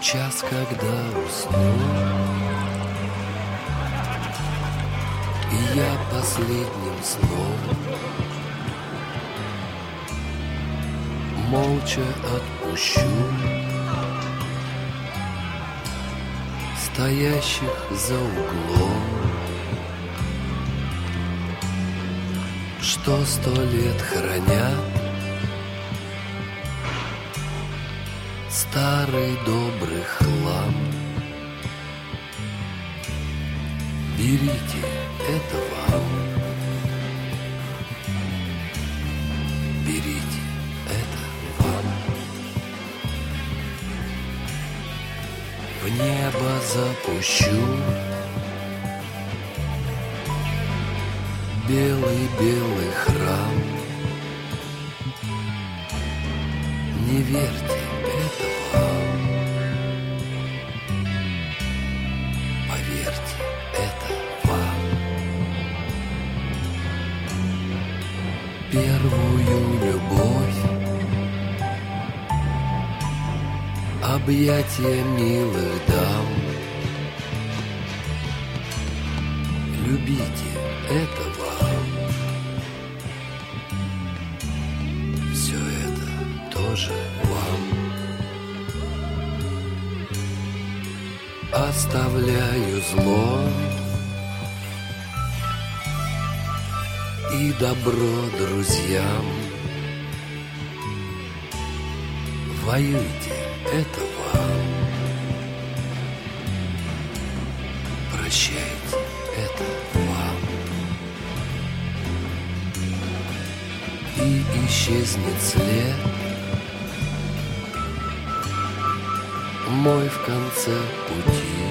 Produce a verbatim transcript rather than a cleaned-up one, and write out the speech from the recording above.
час, когда усну, и я последним сном молча отпущу стоящих за углом, что сто лет хранят старый добрый хлам. Берите, это вам. Берите, это вам. В небо запущу белый-белый храм. Не верьте, это вам. Поверьте, это вам. Первую любовь, объятия милых дам. Любите, это вам. Все это тоже вам. Оставляю зло и добро друзьям. Воюйте, это вам. Прощайте, это вам. И исчезнет след мой в конце пути.